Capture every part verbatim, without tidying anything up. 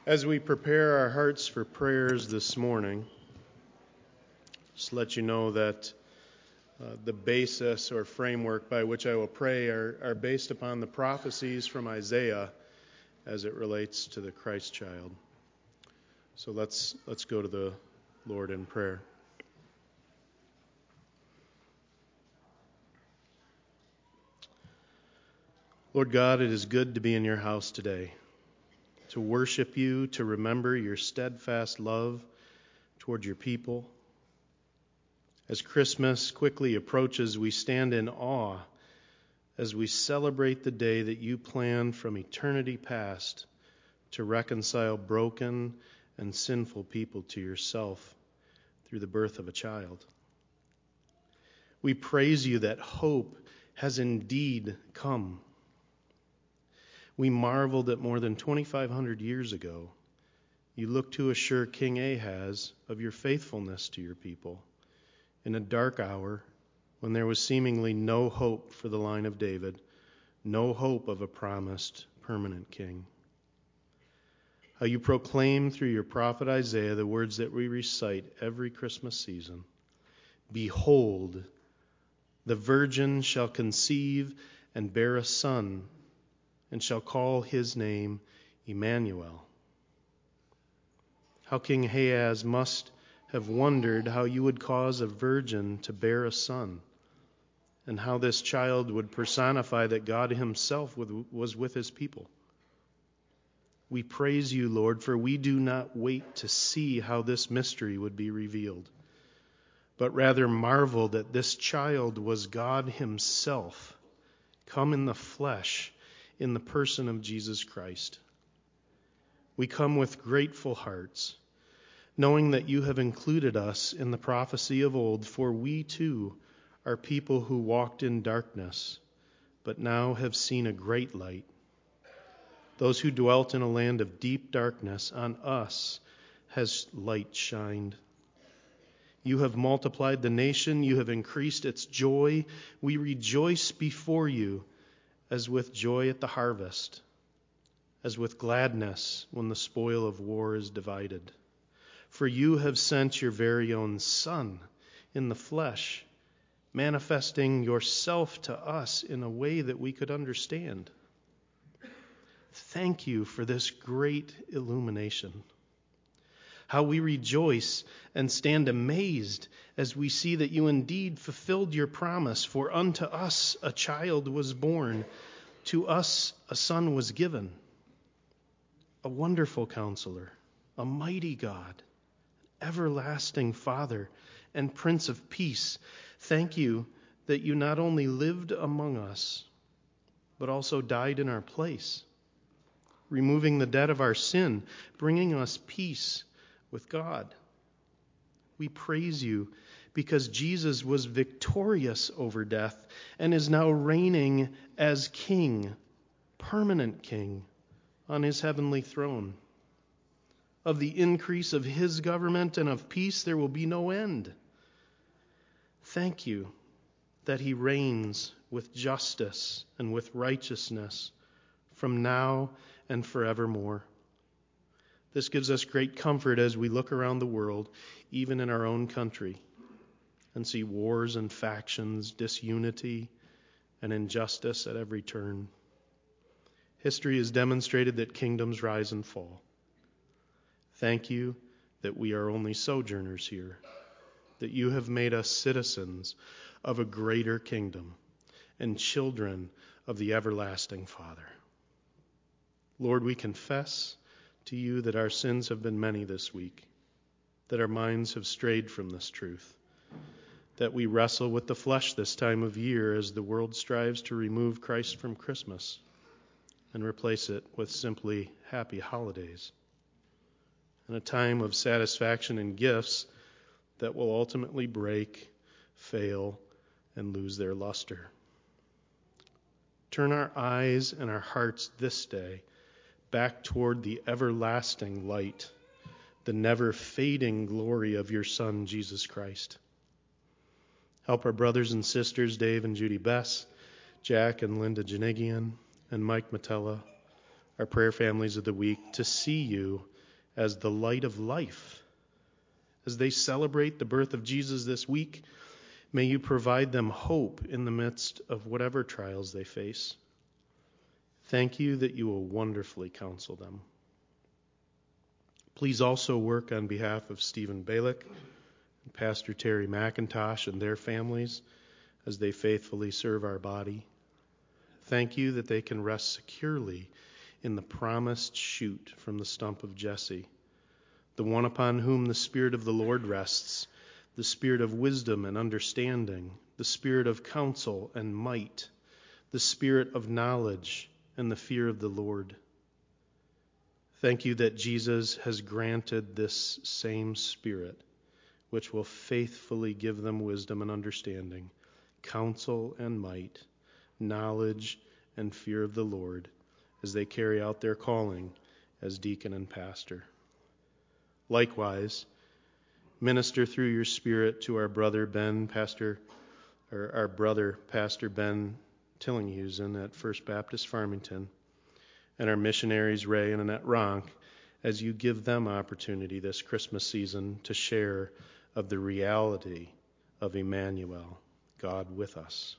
As we prepare our hearts for prayers this morning, just let you know that uh, the basis or framework by which I will pray are, are based upon the prophecies from Isaiah as it relates to the Christ child. So let's let's go to the Lord in prayer. Lord God, it is good to be in your house today, to worship you, to remember your steadfast love toward your people. As Christmas quickly approaches, we stand in awe as we celebrate the day that you planned from eternity past to reconcile broken and sinful people to yourself through the birth of a child. We praise you that hope has indeed come. We marvel that more than twenty-five hundred years ago, you looked to assure King Ahaz of your faithfulness to your people in a dark hour when there was seemingly no hope for the line of David, no hope of a promised permanent king. How you proclaim through your prophet Isaiah the words that we recite every Christmas season. Behold, the virgin shall conceive and bear a son, and shall call his name Emmanuel. How King Ahaz must have wondered how you would cause a virgin to bear a son, and how this child would personify that God himself was with his people. We praise you, Lord, for we do not wait to see how this mystery would be revealed, but rather marvel that this child was God himself, come in the flesh, in the person of Jesus Christ. We come with grateful hearts, knowing that you have included us in the prophecy of old, for we too are people who walked in darkness, but now have seen a great light. Those who dwelt in a land of deep darkness, on us has light shined. You have multiplied the nation, you have increased its joy. We rejoice before you as with joy at the harvest, as with gladness when the spoil of war is divided. For you have sent your very own Son in the flesh, manifesting yourself to us in a way that we could understand. Thank you for this great illumination. How we rejoice and stand amazed as we see that you indeed fulfilled your promise. For unto us a child was born, to us a son was given. A wonderful counselor, a mighty God, everlasting Father, and Prince of Peace. Thank you that you not only lived among us, but also died in our place, removing the debt of our sin, bringing us peace with God. We praise you because Jesus was victorious over death and is now reigning as King, permanent King, on his heavenly throne. Of the increase of his government and of peace there will be no end. Thank you that he reigns with justice and with righteousness from now and forevermore. This gives us great comfort as we look around the world, even in our own country, and see wars and factions, disunity and injustice at every turn. History has demonstrated that kingdoms rise and fall. Thank you that we are only sojourners here, that you have made us citizens of a greater kingdom and children of the everlasting Father. Lord, we confess to you that our sins have been many this week, that our minds have strayed from this truth, that we wrestle with the flesh this time of year as the world strives to remove Christ from Christmas and replace it with simply happy holidays, and a time of satisfaction and gifts that will ultimately break, fail, and lose their luster. Turn our eyes and our hearts this day back toward the everlasting light, the never-fading glory of your Son, Jesus Christ. Help our brothers and sisters, Dave and Judy Bess, Jack and Linda Janigian, and Mike Matella, our prayer families of the week, to see you as the light of life. As they celebrate the birth of Jesus this week, may you provide them hope in the midst of whatever trials they face. Thank you that you will wonderfully counsel them. Please also work on behalf of Stephen Balick and Pastor Terry McIntosh and their families as they faithfully serve our body. Thank you that they can rest securely in the promised shoot from the stump of Jesse, the one upon whom the Spirit of the Lord rests, the Spirit of wisdom and understanding, the Spirit of counsel and might, the Spirit of knowledge and the fear of the Lord. Thank you that Jesus has granted this same Spirit, which will faithfully give them wisdom and understanding, counsel and might, knowledge and fear of the Lord, as they carry out their calling as deacon and pastor. Likewise, minister through your Spirit to our brother Ben, Pastor, or our brother Pastor Ben Tillinghusen at First Baptist Farmington, and our missionaries Ray and Annette Ronk, as you give them opportunity this Christmas season to share of the reality of Emmanuel, God with us.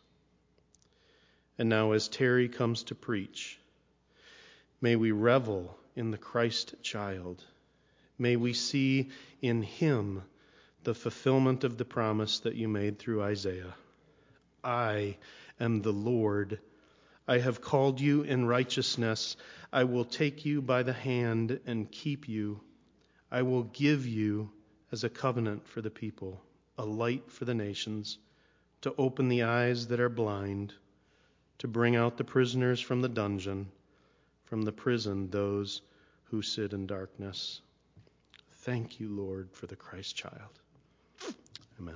And now as Terry comes to preach, may we revel in the Christ child. May we see in him the fulfillment of the promise that you made through Isaiah. I am the Lord. I have called you in righteousness. I will take you by the hand and keep you. I will give you as a covenant for the people, a light for the nations, to open the eyes that are blind, to bring out the prisoners from the dungeon, from the prison those who sit in darkness. Thank you, Lord, for the Christ child. Amen.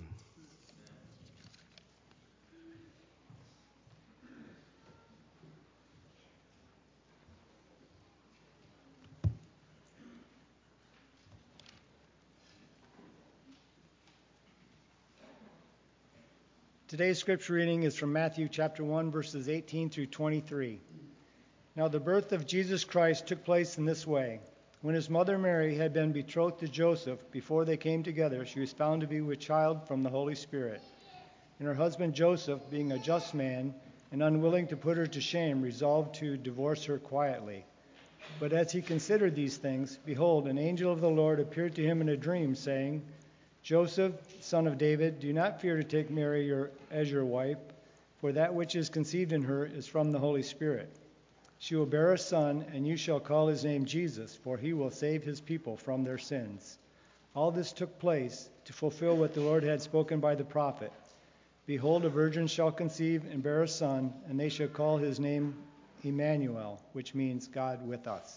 Today's scripture reading is from Matthew chapter one, verses eighteen through twenty-three. Now the birth of Jesus Christ took place in this way. When his mother Mary had been betrothed to Joseph, before they came together, she was found to be with child from the Holy Spirit. And her husband Joseph, being a just man and unwilling to put her to shame, resolved to divorce her quietly. But as he considered these things, behold, an angel of the Lord appeared to him in a dream, saying, Joseph, son of David, do not fear to take Mary your, as your wife, for that which is conceived in her is from the Holy Spirit. She will bear a son, and you shall call his name Jesus, for he will save his people from their sins. All this took place to fulfill what the Lord had spoken by the prophet. Behold, a virgin shall conceive and bear a son, and they shall call his name Emmanuel, which means God with us.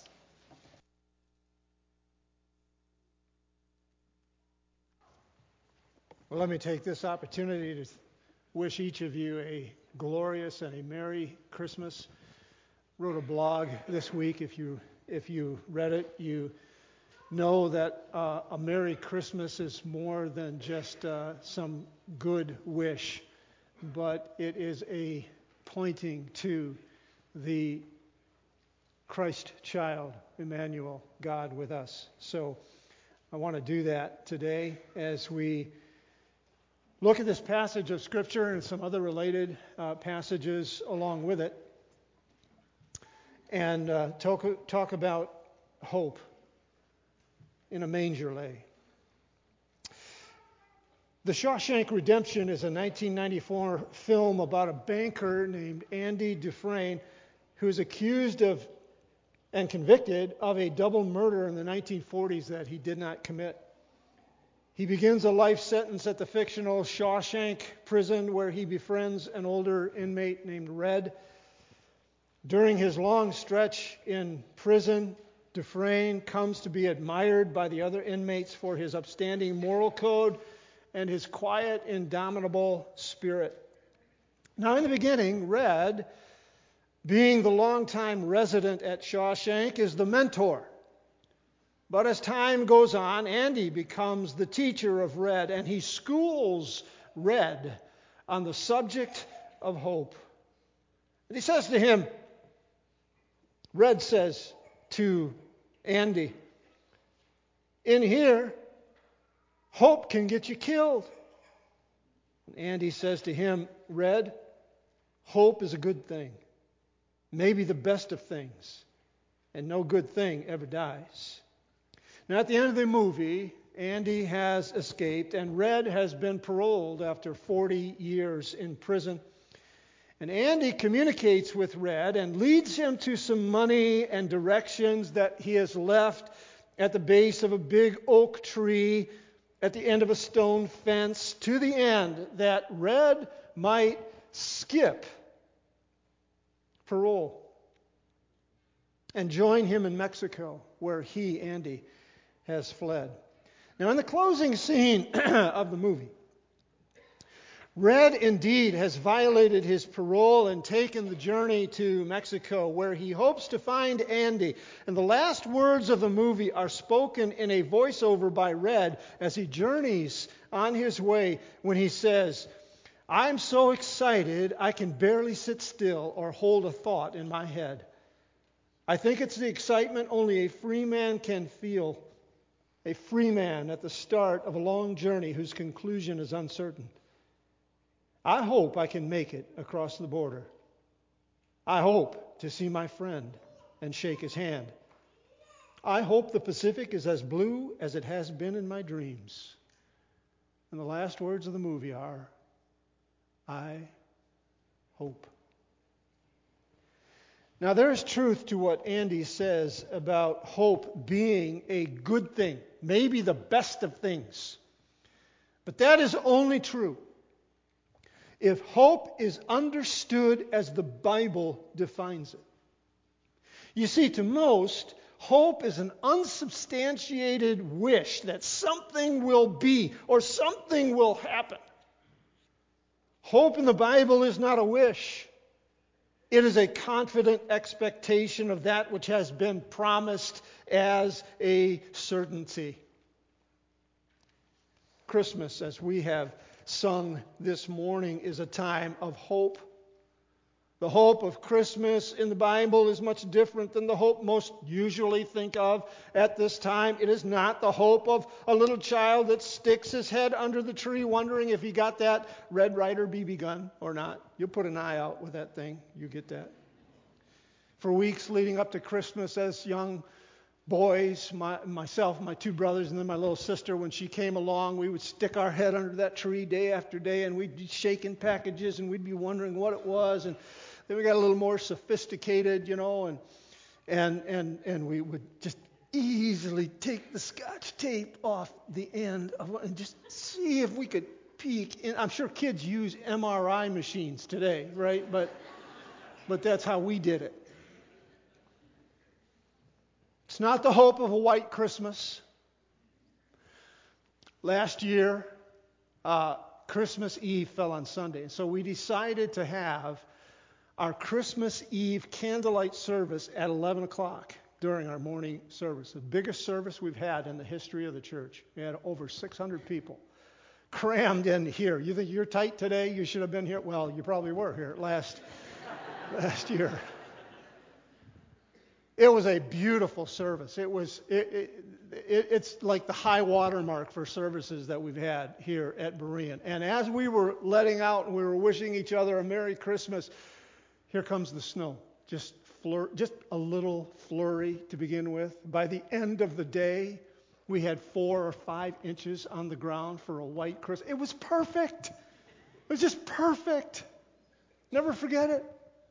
Well, let me take this opportunity to wish each of you a glorious and a Merry Christmas. Wrote a blog this week. If you if you read it, you know that uh, a Merry Christmas is more than just uh, some good wish, but it is a pointing to the Christ child, Emmanuel, God with us. So I want to do that today as we look at this passage of Scripture and some other related uh, passages along with it, and uh, talk, talk about hope in a manger lay. The Shawshank Redemption is a nineteen ninety-four film about a banker named Andy Dufresne who is accused of and convicted of a double murder in the nineteen forties that he did not commit. He begins a life sentence at the fictional Shawshank prison where he befriends an older inmate named Red. During his long stretch in prison, Dufresne comes to be admired by the other inmates for his upstanding moral code and his quiet, indomitable spirit. Now, in the beginning, Red, being the longtime resident at Shawshank, is the mentor. But as time goes on, Andy becomes the teacher of Red, and he schools Red on the subject of hope. And he says to him, Red says to Andy, In here, hope can get you killed. And Andy says to him, Red, hope is a good thing, maybe the best of things, and no good thing ever dies. Now, at the end of the movie, Andy has escaped, and Red has been paroled after forty years in prison. And Andy communicates with Red and leads him to some money and directions that he has left at the base of a big oak tree at the end of a stone fence, to the end that Red might skip parole and join him in Mexico, where he, Andy, has fled. Now, in the closing scene of the movie, Red indeed has violated his parole and taken the journey to Mexico, where he hopes to find Andy. And the last words of the movie are spoken in a voiceover by Red as he journeys on his way, when he says, I'm so excited I can barely sit still or hold a thought in my head. I think it's the excitement only a free man can feel, a free man at the start of a long journey whose conclusion is uncertain. I hope I can make it across the border. I hope to see my friend and shake his hand. I hope the Pacific is as blue as it has been in my dreams. And the last words of the movie are, I hope. Now, there is truth to what Andy says about hope being a good thing, maybe the best of things. But that is only true if hope is understood as the Bible defines it. You see, to most, hope is an unsubstantiated wish that something will be or something will happen. Hope in the Bible is not a wish. It is a confident expectation of that which has been promised as a certainty. Christmas, as we have sung this morning, is a time of hope. The hope of Christmas in the Bible is much different than the hope most usually think of at this time. It is not the hope of a little child that sticks his head under the tree wondering if he got that Red Ryder B B gun or not. You'll put an eye out with that thing. You get that. For weeks leading up to Christmas, as young boys, my, myself, my two brothers, and then my little sister, when she came along, we would stick our head under that tree day after day, and we'd be shaking packages, and we'd be wondering what it was. And then we got a little more sophisticated, you know, and and and and we would just easily take the Scotch tape off the end of and just see if we could peek in. I'm sure kids use M R I machines today, right? But but that's how we did it. It's not the hope of a white Christmas. Last year, uh, Christmas Eve fell on Sunday, and so we decided to have our Christmas Eve candlelight service at eleven o'clock during our morning service, the biggest service we've had in the history of the church. We had over six hundred people crammed in here. You think you're tight today? You should have been here. Well, you probably were here last last year. It was a beautiful service. It was it, it, it, it's like the high water mark for services that we've had here at Berean. And as we were letting out and we were wishing each other a Merry Christmas, here comes the snow. Just flur- just a little flurry to begin with. By the end of the day, we had four or five inches on the ground for a white Christmas. It was perfect. It was just perfect. Never forget it.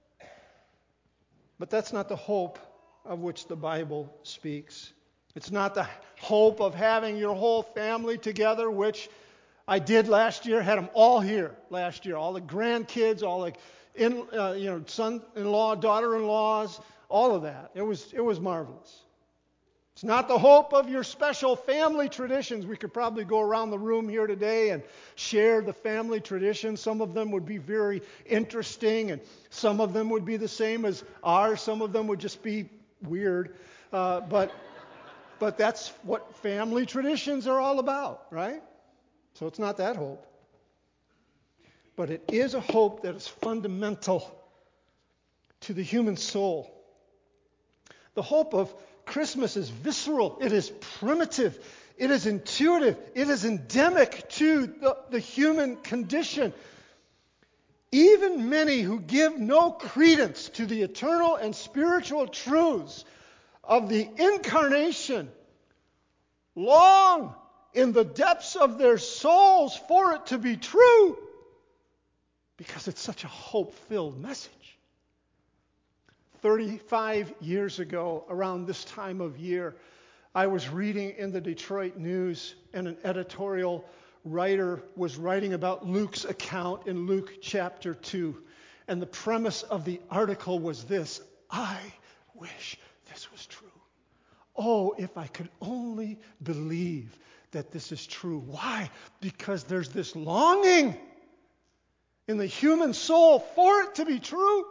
But that's not the hope of which the Bible speaks. It's not the hope of having your whole family together, which I did last year, had them all here last year, all the grandkids, all the in, uh, you know, son-in-law, daughter-in-laws, all of that. It was it was marvelous. It's not the hope of your special family traditions. We could probably go around the room here today and share the family traditions. Some of them would be very interesting, and some of them would be the same as ours. Some of them would just be weird. Uh, but but that's what family traditions are all about, right? So it's not that hope. But it is a hope that is fundamental to the human soul. The hope of Christmas is visceral. It is primitive. It is intuitive. It is endemic to the, the human condition. Even many who give no credence to the eternal and spiritual truths of the incarnation long in the depths of their souls for it to be true, because it's such a hope-filled message. thirty-five years ago, around this time of year, I was reading in the Detroit News, and an editorial writer was writing about Luke's account in Luke chapter two. And the premise of the article was this: I wish this was true. Oh, if I could only believe that this is true. Why? Because there's this longing in the human soul for it to be true.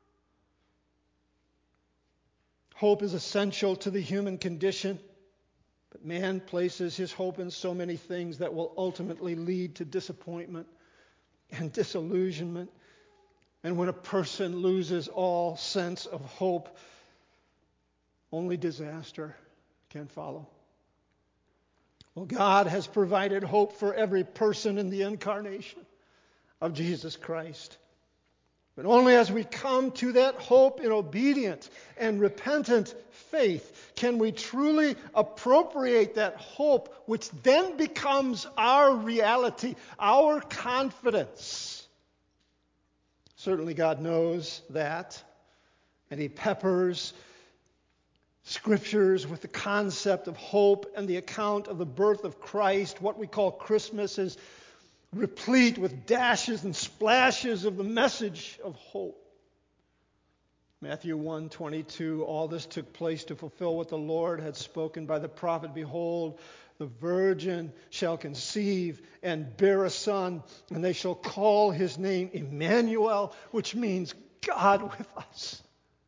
Hope is essential to the human condition, but man places his hope in so many things that will ultimately lead to disappointment and disillusionment. And when a person loses all sense of hope, only disaster can follow. Well, God has provided hope for every person in the incarnation of Jesus Christ. But only as we come to that hope in obedient and repentant faith can we truly appropriate that hope, which then becomes our reality, our confidence. Certainly God knows that, and He peppers Scriptures with the concept of hope and the account of the birth of Christ. What we call Christmas is replete with dashes and splashes of the message of hope. Matthew one twenty-two, all this took place to fulfill what the Lord had spoken by the prophet. Behold, the virgin shall conceive and bear a son, and they shall call his name Emmanuel, which means God with us.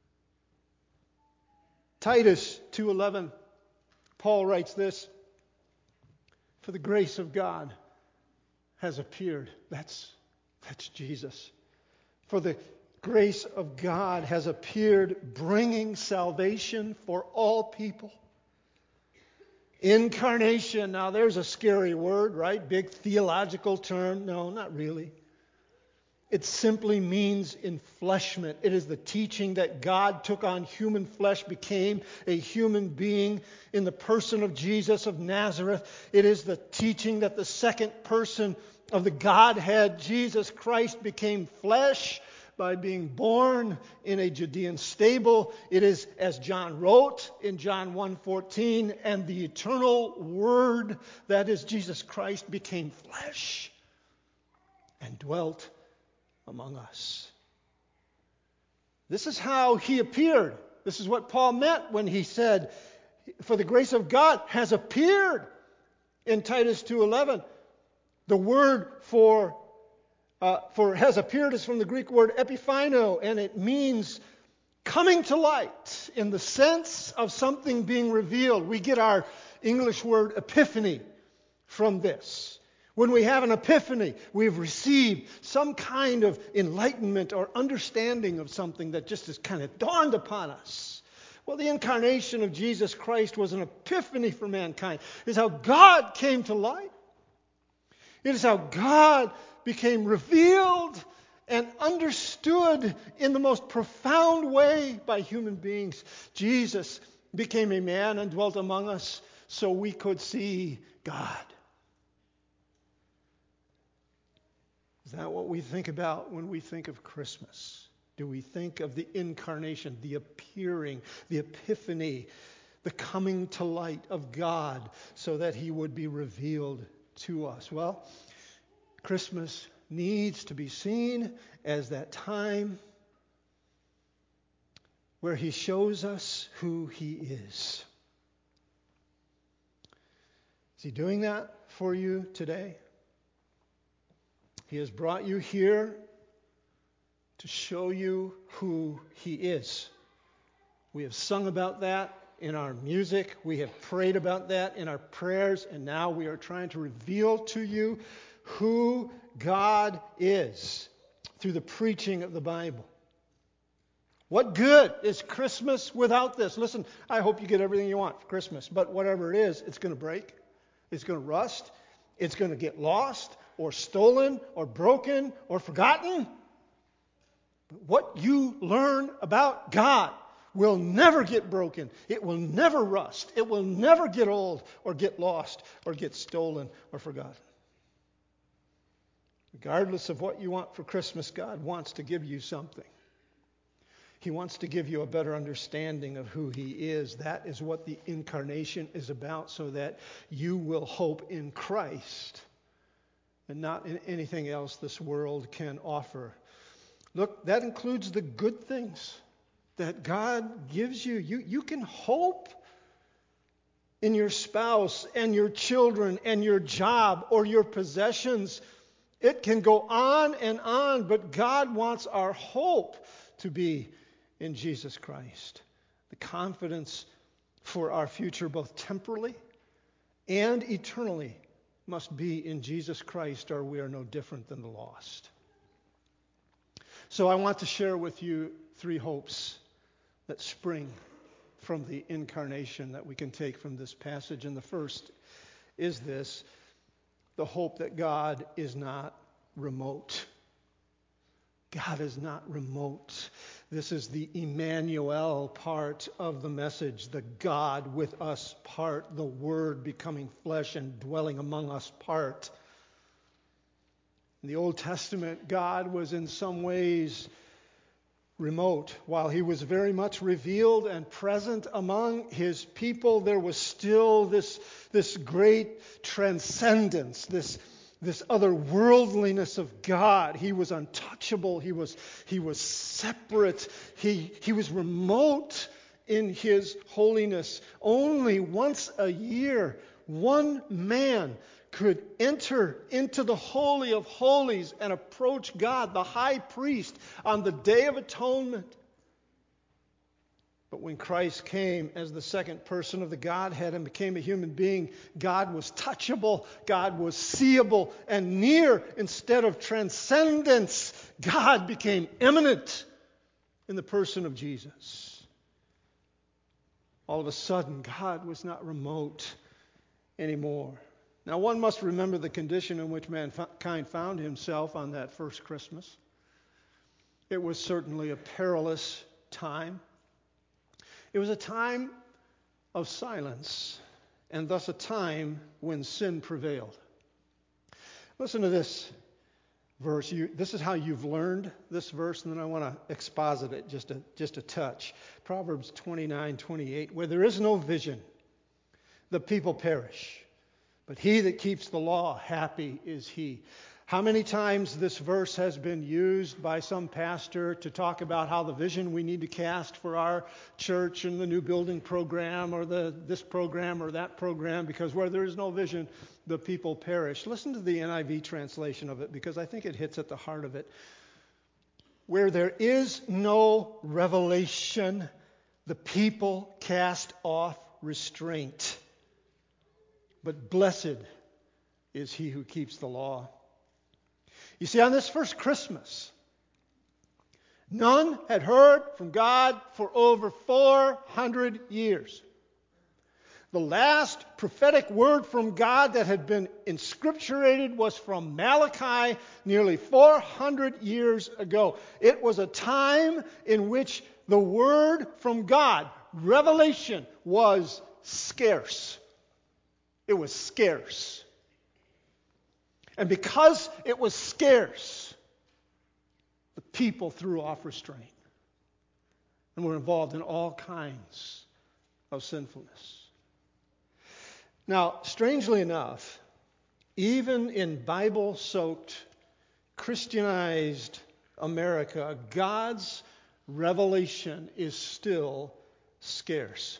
Titus two eleven, Paul writes this: for the grace of God has appeared. That's, that's Jesus. For the grace of God has appeared, bringing salvation for all people. Incarnation. Now there's a scary word, right? Big theological term. No, not really. It simply means enfleshment. It is the teaching that God took on human flesh, became a human being in the person of Jesus of Nazareth. It is the teaching that the second person of the Godhead, Jesus Christ, became flesh by being born in a Judean stable. It is, as John wrote in John one fourteen, and the eternal Word, that is Jesus Christ, became flesh and dwelt among us. This is how He appeared. This is what Paul meant when he said, for the grace of God has appeared in Titus two eleven. The word for uh, for has appeared is from the Greek word epiphino, and it means coming to light in the sense of something being revealed. We get our English word epiphany from this. When we have an epiphany, we've received some kind of enlightenment or understanding of something that just has kind of dawned upon us. Well, the incarnation of Jesus Christ was an epiphany for mankind. It's how God came to light. It is how God became revealed and understood in the most profound way by human beings. Jesus became a man and dwelt among us so we could see God. Is that what we think about when we think of Christmas? Do we think of the incarnation, the appearing, the epiphany, the coming to light of God so that He would be revealed to us? Well, Christmas needs to be seen as that time where He shows us who He is. Is He doing that for you today? He has brought you here to show you who He is. We have sung about that in our music. We have prayed about that in our prayers. And now we are trying to reveal to you who God is through the preaching of the Bible. What good is Christmas without this? Listen, I hope you get everything you want for Christmas. But whatever it is, it's going to break. It's going to rust. It's going to get lost or stolen or broken or forgotten. But what you learn about God will never get broken. It will never rust. It will never get old or get lost or get stolen or forgotten. Regardless of what you want for Christmas, God wants to give you something. He wants to give you a better understanding of who He is. That is what the incarnation is about, so that you will hope in Christ and not in anything else this world can offer. Look, that includes the good things that God gives you. You, you can hope in your spouse and your children and your job or your possessions. It can go on and on, but God wants our hope to be in Jesus Christ. The confidence for our future, both temporally and eternally, must be in Jesus Christ, or we are no different than the lost. So I want to share with you three hopes that spring from the incarnation that we can take from this passage. And the first is this: the hope that God is not remote. God is not remote. This is the Emmanuel part of the message, the God with us part, the Word becoming flesh and dwelling among us part. In the Old Testament, God was in some ways remote. While He was very much revealed and present among His people, there was still this, this great transcendence, this This otherworldliness of God. He was untouchable. He was, he was separate. He, he was remote in His holiness. Only once a year, one man could enter into the Holy of Holies and approach God, the high priest, on the Day of Atonement. But when Christ came as the second person of the Godhead and became a human being, God was touchable, God was seeable and near. Instead of transcendence, God became immanent in the person of Jesus. All of a sudden, God was not remote anymore. Now, one must remember the condition in which mankind found himself on that first Christmas. It was certainly a perilous time. It was a time of silence, and thus a time when sin prevailed. Listen to this verse. You, this is how you've learned this verse, and then I want to exposit it just a, just a touch. Proverbs twenty-nine twenty-eight, where there is no vision, the people perish, but he that keeps the law, happy is he. How many times this verse has been used by some pastor to talk about how the vision we need to cast for our church and the new building program or the this program or that program, because where there is no vision, the people perish. Listen to the N I V translation of it, because I think it hits at the heart of it. Where there is no revelation, the people cast off restraint. But blessed is he who keeps the law. You see, on this first Christmas, none had heard from God for over four hundred years. The last prophetic word from God that had been inscripturated was from Malachi nearly four hundred years ago. It was a time in which the word from God, revelation, was scarce. It was scarce. And because it was scarce, the people threw off restraint and were involved in all kinds of sinfulness. Now, strangely enough, even in Bible-soaked, Christianized America, God's revelation is still scarce.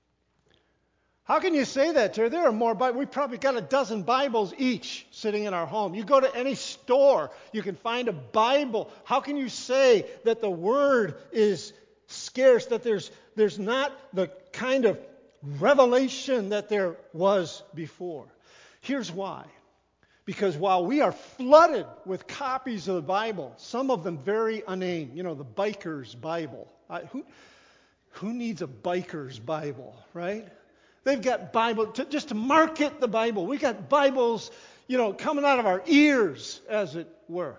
How can you say that, Terry? There are more Bibles. We've probably got a dozen Bibles each sitting in our home. You go to any store, you can find a Bible. How can you say that the Word is scarce, that there's, there's not the kind of revelation that there was before? Here's why. Because while we are flooded with copies of the Bible, some of them very inane, you know, the biker's Bible. I, who, who needs a biker's Bible, right? They've got Bible, to, just to market the Bible. We got Bibles, you know, coming out of our ears, as it were.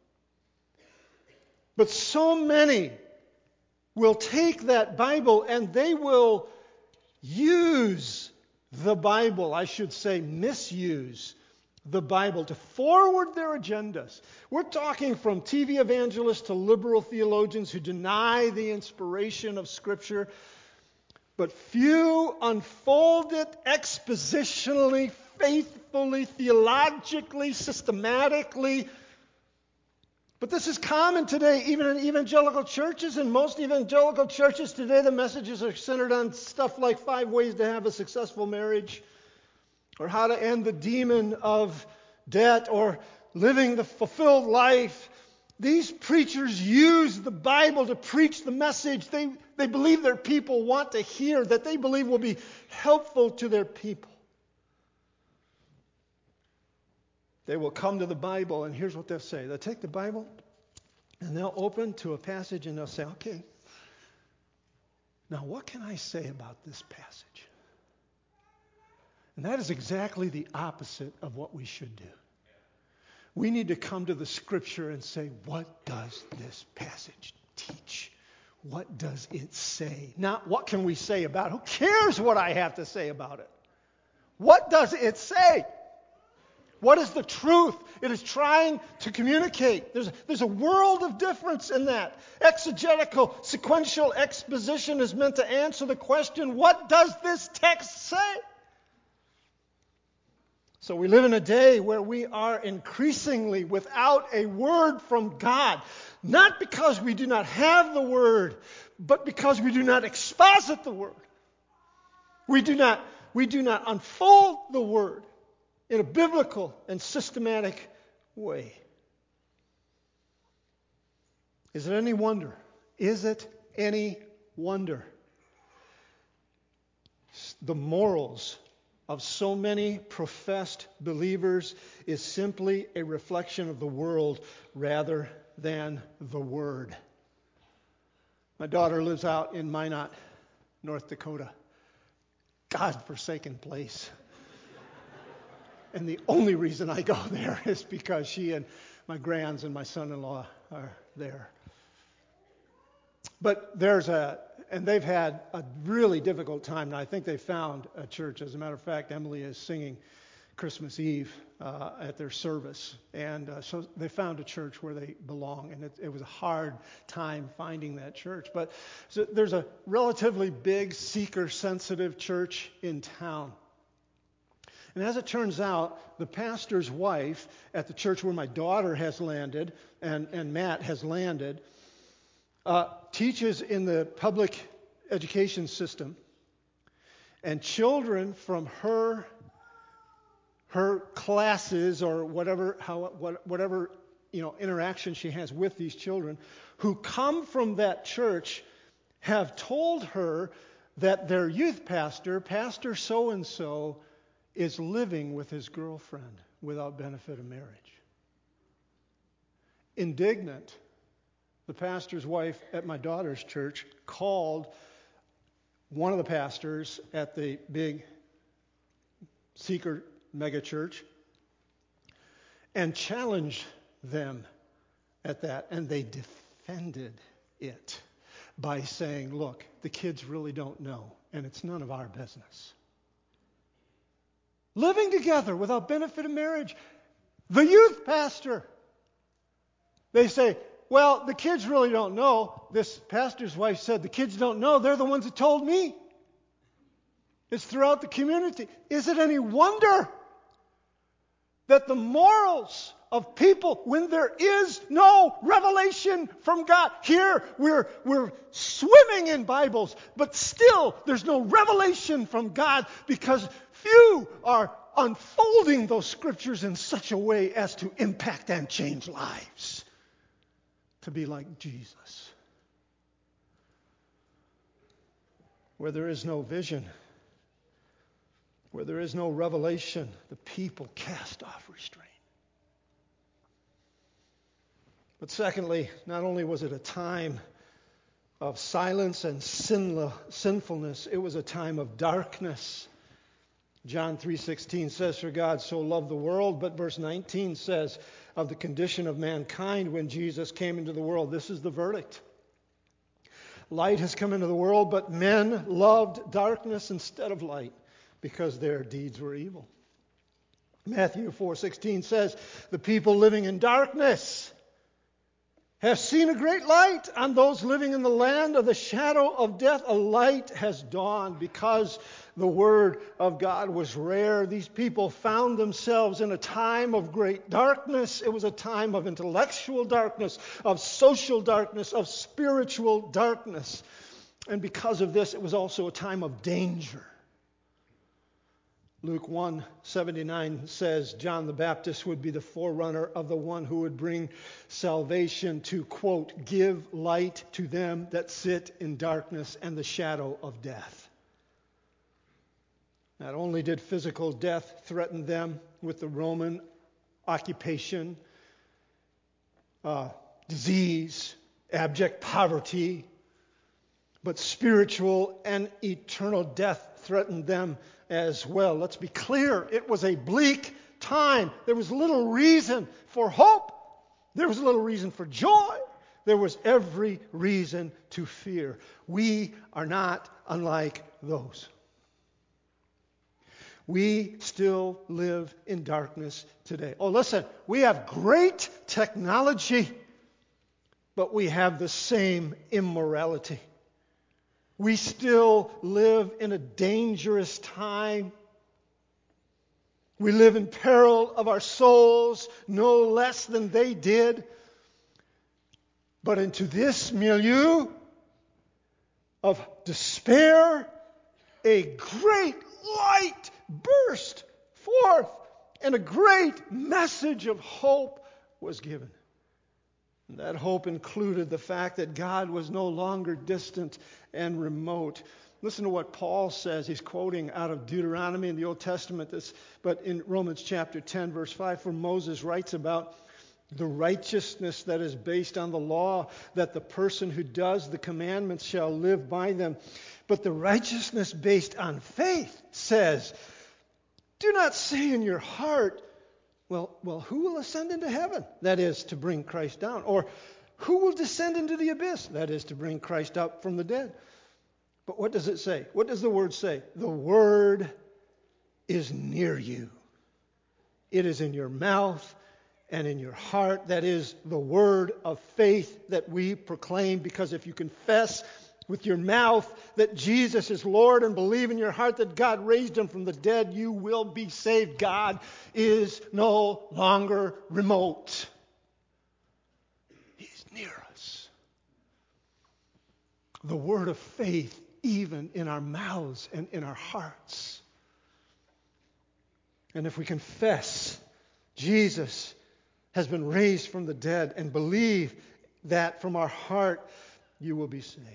But so many will take that Bible and they will use the Bible, I should say misuse the Bible to forward their agendas. We're talking from T V evangelists to liberal theologians who deny the inspiration of Scripture. But few unfold it expositionally, faithfully, theologically, systematically. But this is common today, even in evangelical churches. In most evangelical churches today, the messages are centered on stuff like five ways to have a successful marriage, or how to end the demon of debt, or living the fulfilled life. These preachers use the Bible to preach the message they, they believe their people want to hear, that they believe will be helpful to their people. They will come to the Bible, and here's what they'll say. They'll take the Bible, and they'll open to a passage, and they'll say, okay, now what can I say about this passage? And that is exactly the opposite of what we should do. We need to come to the Scripture and say, what does this passage teach? What does it say? Not what can we say about it. Who cares what I have to say about it? What does it say? What is the truth it is trying to communicate? There's, there's a world of difference in that. Exegetical, sequential exposition is meant to answer the question, what does this text say? So we live in a day where we are increasingly without a word from God. Not because we do not have the word, but because we do not exposit the word. We do not, we do not unfold the word in a biblical and systematic way. Is it any wonder? Is it any wonder? The morals of so many professed believers is simply a reflection of the world rather than the Word. My daughter lives out in Minot, North Dakota. God-forsaken place. And the only reason I go there is because she and my grands and my son-in-law are there. But there's a, and they've had a really difficult time. Now, I think they found a church. As a matter of fact, Emily is singing Christmas Eve uh, at their service. And uh, so they found a church where they belong. And it, it was a hard time finding that church. But so there's a relatively big, seeker-sensitive church in town. And as it turns out, the pastor's wife at the church where my daughter has landed, and, and Matt has landed, uh, teaches in the public education system. And children from her her classes or whatever how what, whatever you know interaction she has with these children who come from that church have told her that their youth pastor, Pastor so and so, is living with his girlfriend without benefit of marriage. Indignant, the pastor's wife at my daughter's church called one of the pastors at the big seeker megachurch and challenged them at that. And they defended it by saying, look, the kids really don't know, and it's none of our business. Living together without benefit of marriage. The youth pastor. They say, well, the kids really don't know. This pastor's wife said, the kids don't know. They're the ones that told me. It's throughout the community. Is it any wonder that the morals of people, when there is no revelation from God, here we're, we're swimming in Bibles, but still there's no revelation from God because few are unfolding those scriptures in such a way as to impact and change lives, to be like Jesus. Where there is no vision, where there is no revelation, the people cast off restraint. But secondly, not only was it a time of silence and sinla, sinfulness, it was a time of darkness John three sixteen says, "For God so loved the world," but verse nineteen says of the condition of mankind when Jesus came into the world. This is the verdict. Light has come into the world, but men loved darkness instead of light because their deeds were evil. Matthew four sixteen says, "The people living in darkness have seen a great light. On those living in the land of the shadow of death, a light has dawned." Because the Word of God was rare, these people found themselves in a time of great darkness. It was a time of intellectual darkness, of social darkness, of spiritual darkness. And because of this, it was also a time of danger. Luke one seventy-nine says John the Baptist would be the forerunner of the one who would bring salvation to, quote, "give light to them that sit in darkness and the shadow of death." Not only did physical death threaten them with the Roman occupation, uh, disease, abject poverty, but spiritual and eternal death threatened them as well. Let's be clear, it was a bleak time. There was little reason for hope. There was little reason for joy. There was every reason to fear. We are not unlike those. We still live in darkness today. Oh, listen, we have great technology, but we have the same immorality. We still live in a dangerous time. We live in peril of our souls no less than they did. But into this milieu of despair, a great light burst forth, and a great message of hope was given. And that hope included the fact that God was no longer distant and remote. Listen to what Paul says. He's quoting out of Deuteronomy in the Old Testament, this, but in Romans chapter ten, verse five, for Moses writes about the righteousness that is based on the law, that the person who does the commandments shall live by them. But the righteousness based on faith says, do not say in your heart, Well, well, who will ascend into heaven? That is, to bring Christ down. Or who will descend into the abyss? That is, to bring Christ up from the dead. But what does it say? What does the Word say? The Word is near you. It is in your mouth and in your heart. That is the word of faith that we proclaim, because if you confess with your mouth that Jesus is Lord and believe in your heart that God raised him from the dead, you will be saved. God is no longer remote. He's near us. The word of faith even in our mouths and in our hearts. And if we confess Jesus has been raised from the dead and believe that from our heart, you will be saved.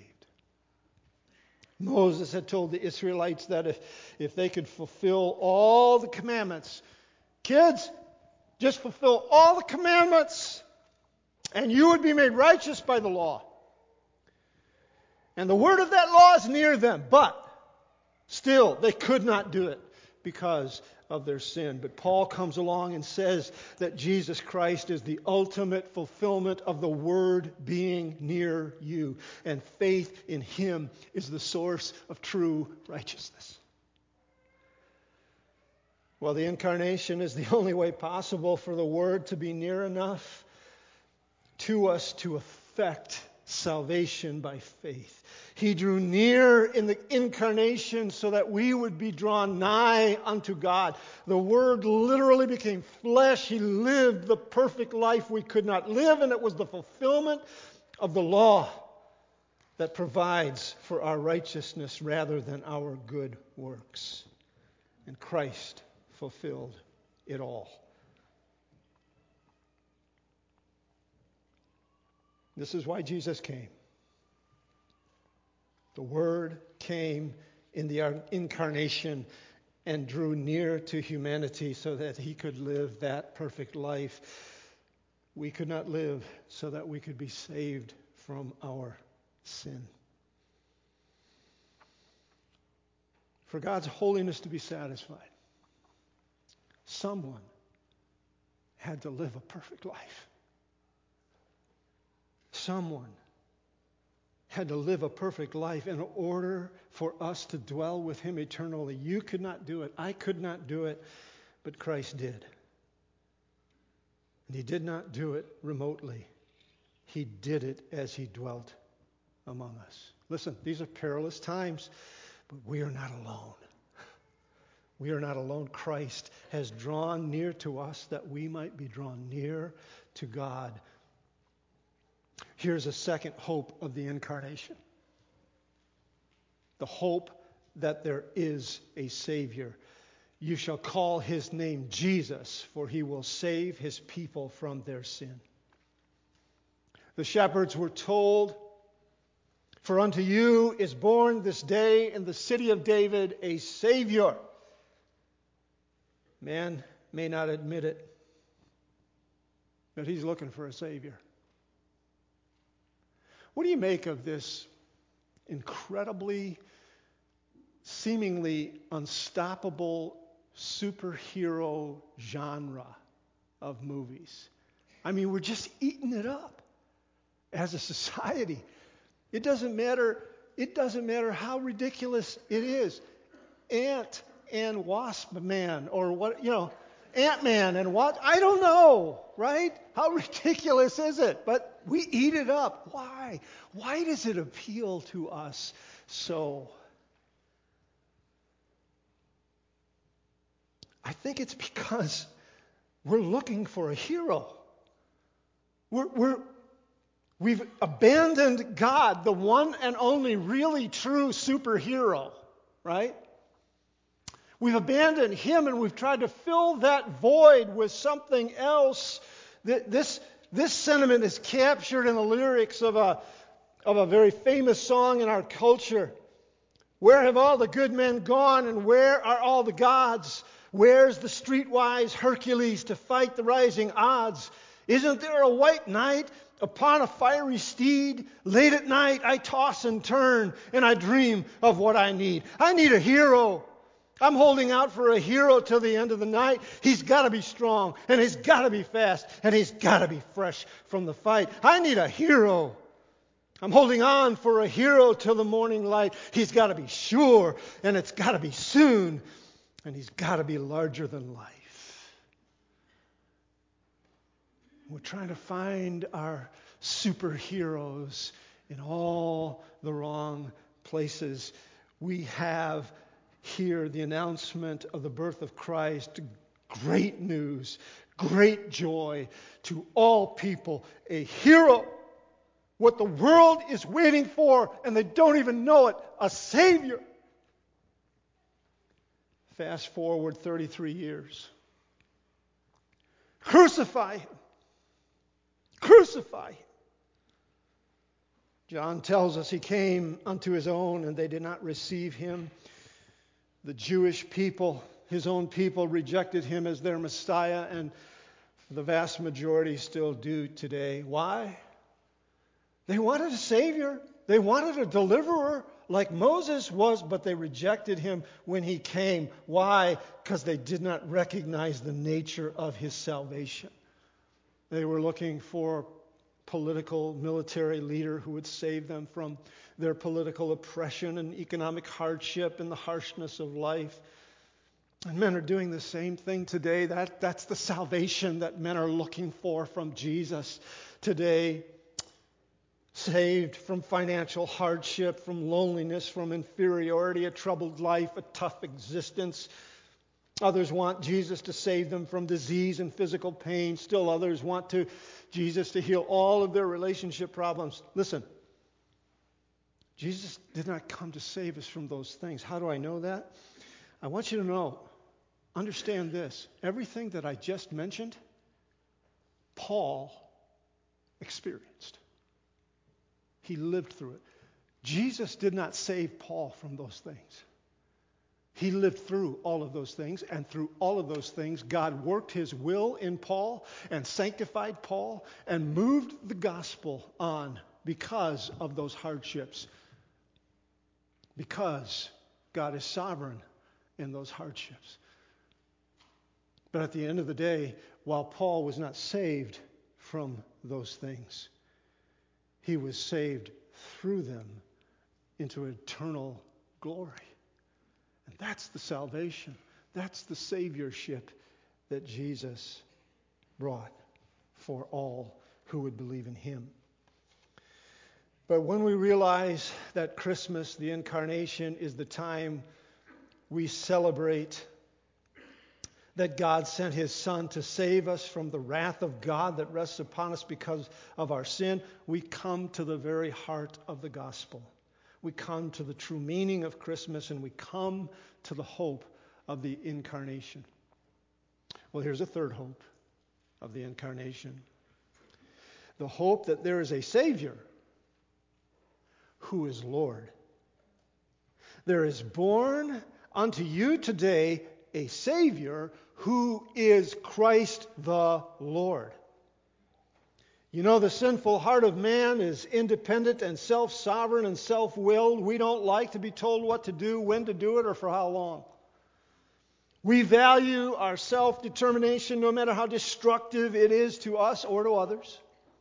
Moses had told the Israelites that if, if they could fulfill all the commandments, kids, just fulfill all the commandments, and you would be made righteous by the law. And the word of that law is near them, but still they could not do it because of their sin. But Paul comes along and says that Jesus Christ is the ultimate fulfillment of the word being near you. And faith in him is the source of true righteousness. Well, the incarnation is the only way possible for the word to be near enough to us to effect salvation by faith. He drew near in the incarnation so that we would be drawn nigh unto God. The Word literally became flesh. He lived the perfect life we could not live, and it was the fulfillment of the law that provides for our righteousness rather than our good works. And Christ fulfilled it all. This is why Jesus came. The Word came in the incarnation and drew near to humanity so that he could live that perfect life we could not live, so that we could be saved from our sin. For God's holiness to be satisfied, someone had to live a perfect life. Someone had to live a perfect life in order for us to dwell with him eternally. You could not do it. I could not do it, but Christ did. And he did not do it remotely. He did it as he dwelt among us. Listen, these are perilous times, but we are not alone. We are not alone. Christ has drawn near to us that we might be drawn near to God. Here's a second hope of the incarnation. The hope that there is a Savior. You shall call his name Jesus, for he will save his people from their sin. The shepherds were told, for unto you is born this day in the city of David a Savior. Man may not admit it, but he's looking for a Savior. What do you make of this incredibly, seemingly unstoppable superhero genre of movies? I mean, we're just eating it up as a society. It doesn't matter, it doesn't matter how ridiculous it is. Ant and Wasp Man, or what, you know, Ant-Man and what? I don't know, right? How ridiculous is it? But we eat it up. Why? Why does it appeal to us so? I think it's because we're looking for a hero. We're, we're, we've abandoned God, the one and only really true superhero, right? We've abandoned him and we've tried to fill that void with something else. This, this sentiment is captured in the lyrics of a, of a very famous song in our culture. Where have all the good men gone and where are all the gods? Where's the streetwise Hercules to fight the rising odds? Isn't there a white knight upon a fiery steed? Late at night I toss and turn and I dream of what I need. I need a hero. I'm holding out for a hero till the end of the night. He's got to be strong, and he's got to be fast, and he's got to be fresh from the fight. I need a hero. I'm holding on for a hero till the morning light. He's got to be sure, and it's got to be soon, and he's got to be larger than life. We're trying to find our superheroes in all the wrong places. We have here the announcement of the birth of Christ. Great news, great joy to all people. A hero, what the world is waiting for, and they don't even know it, a Savior. Fast forward thirty-three years. Crucify him. Crucify him. John tells us he came unto his own, and they did not receive him. The Jewish people, his own people, rejected him as their Messiah, and the vast majority still do today. Why? They wanted a Savior. They wanted a deliverer like Moses was, but they rejected him when he came. Why? Because they did not recognize the nature of his salvation. They were looking for a political, military leader who would save them from their political oppression and economic hardship and the harshness of life. And men are doing the same thing today. That, that's the salvation that men are looking for from Jesus today. Saved from financial hardship, from loneliness, from inferiority, a troubled life, a tough existence. Others want Jesus to save them from disease and physical pain. Still others want to Jesus to heal all of their relationship problems. Listen, Jesus did not come to save us from those things. How do I know that? I want you to know, understand this. Everything that I just mentioned, Paul experienced. He lived through it. Jesus did not save Paul from those things. He lived through all of those things, and through all of those things, God worked his will in Paul and sanctified Paul and moved the gospel on because of those hardships. Because God is sovereign in those hardships. But at the end of the day, while Paul was not saved from those things, he was saved through them into eternal glory. And that's the salvation. That's the saviorship that Jesus brought for all who would believe in him. But when we realize that Christmas, the incarnation, is the time we celebrate that God sent his Son to save us from the wrath of God that rests upon us because of our sin, we come to the very heart of the gospel. We come to the true meaning of Christmas, and we come to the hope of the incarnation. Well, here's a third hope of the incarnation. The hope that there is a Savior who is Lord. There is born unto you today a Savior who is Christ the Lord. You know, the sinful heart of man is independent and self-sovereign and self-willed. We don't like to be told what to do, when to do it, or for how long. We value our self-determination no matter how destructive it is to us or to others.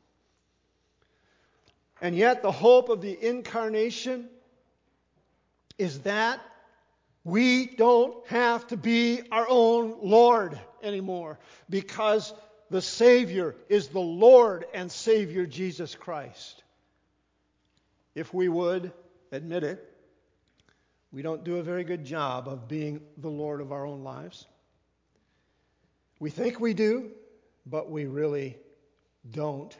And yet the hope of the incarnation is that we don't have to be our own Lord anymore, because the Savior is the Lord and Savior Jesus Christ. If we would admit it, we don't do a very good job of being the Lord of our own lives. We think we do, but we really don't.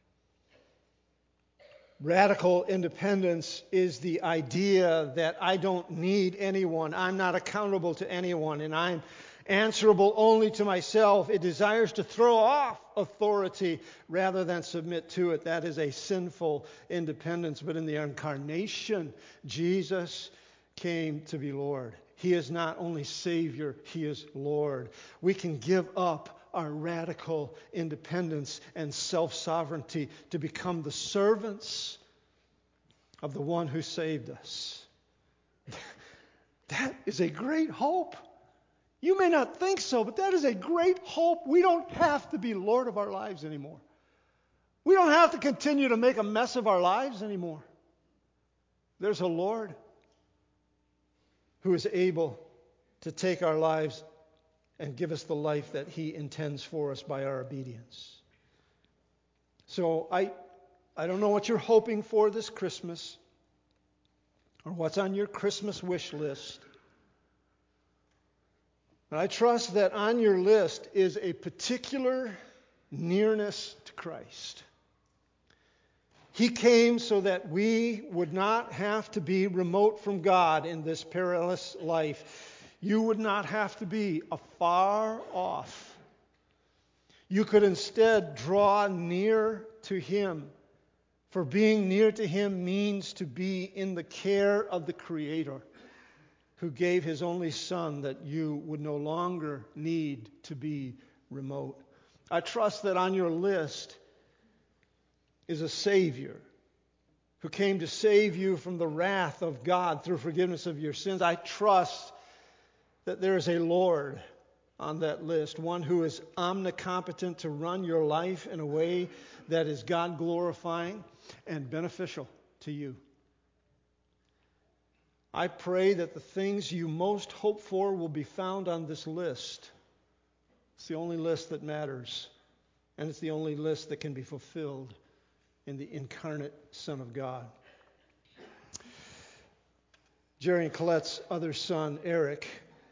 Radical independence is the idea that I don't need anyone, I'm not accountable to anyone, and I'm answerable only to myself. It desires to throw off authority rather than submit to it. That is a sinful independence. But in the incarnation, Jesus came to be Lord. He is not only Savior, He is Lord. We can give up our radical independence and self-sovereignty to become the servants of the one who saved us. That is a great hope. You may not think so, but that is a great hope. We don't have to be Lord of our lives anymore. We don't have to continue to make a mess of our lives anymore. There's a Lord who is able to take our lives and give us the life that He intends for us by our obedience. So I, I don't know what you're hoping for this Christmas or what's on your Christmas wish list. But I trust that on your list is a particular nearness to Christ. He came so that we would not have to be remote from God in this perilous life. You would not have to be afar off. You could instead draw near to Him. For being near to Him means to be in the care of the Creator, who gave His only Son that you would no longer need to be remote. I trust that on your list is a Savior who came to save you from the wrath of God through forgiveness of your sins. I trust that there is a Lord on that list, one who is omnicompetent to run your life in a way that is God-glorifying and beneficial to you. I pray that the things you most hope for will be found on this list. It's the only list that matters, and it's the only list that can be fulfilled in the incarnate Son of God. Jerry and Colette's other son, Eric,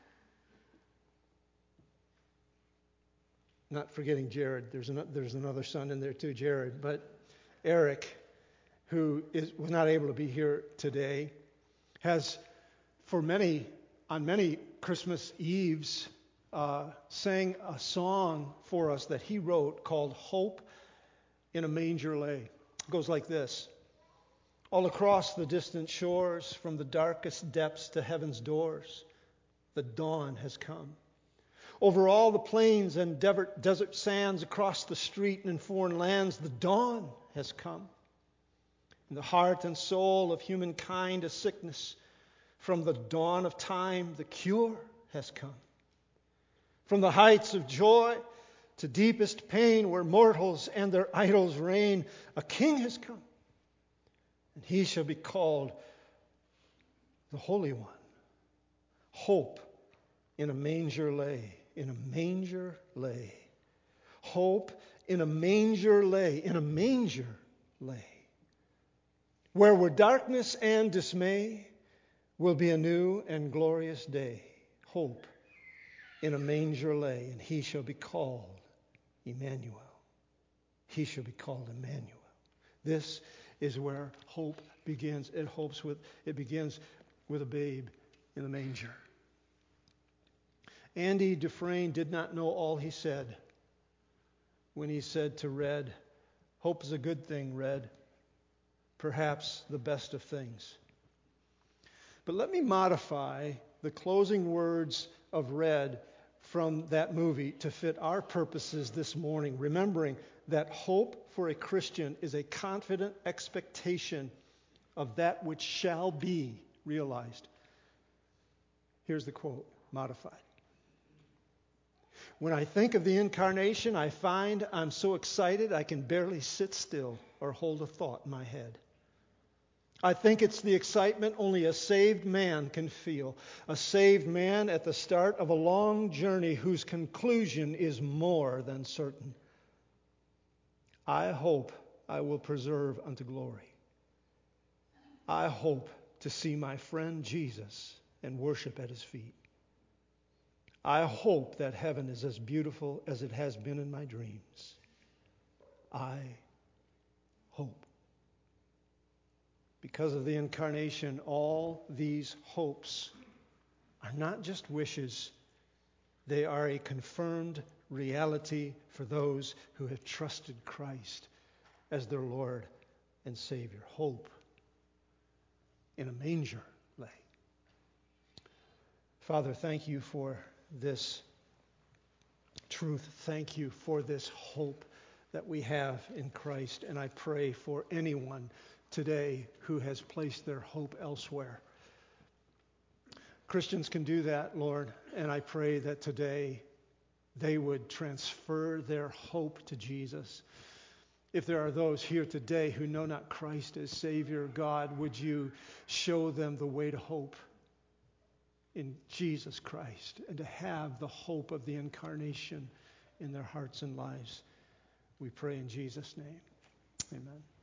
not forgetting Jared, there's, an, there's another son in there too, Jared, but Eric, who is, was not able to be here today, has for many, on many Christmas Eves, uh, sang a song for us that he wrote called Hope in a Manger Lay. It goes like this. All across the distant shores, from the darkest depths to heaven's doors, the dawn has come. Over all the plains and desert sands, across the street and in foreign lands, the dawn has come. In the heart and soul of humankind, a sickness. From the dawn of time, the cure has come. From the heights of joy to deepest pain, where mortals and their idols reign, a king has come, and he shall be called the Holy One. Hope in a manger lay, in a manger lay. Hope in a manger lay, in a manger lay. Where were darkness and dismay, will be a new and glorious day. Hope in a manger lay, and he shall be called Emmanuel. He shall be called Emmanuel. This is where hope begins. It hopes with it begins with a babe in the manger. Andy Dufresne did not know all he said when he said to Red, "Hope is a good thing, Red. Perhaps the best of things." But let me modify the closing words of Red from that movie to fit our purposes this morning, remembering that hope for a Christian is a confident expectation of that which shall be realized. Here's the quote, modified. When I think of the incarnation, I find I'm so excited I can barely sit still or hold a thought in my head. I think it's the excitement only a saved man can feel. A saved man at the start of a long journey whose conclusion is more than certain. I hope I will preserve unto glory. I hope to see my friend Jesus and worship at his feet. I hope that heaven is as beautiful as it has been in my dreams. I hope. Because of the incarnation, all these hopes are not just wishes. They are a confirmed reality for those who have trusted Christ as their Lord and Savior. Hope in a manger lay. Father, thank you for this truth. Thank you for this hope that we have in Christ. And I pray for anyone today who has placed their hope elsewhere. Christians can do that, Lord, and I pray that today they would transfer their hope to Jesus. If there are those here today who know not Christ as Savior, God, would you show them the way to hope in Jesus Christ and to have the hope of the incarnation in their hearts and lives. We pray in Jesus' name. Amen.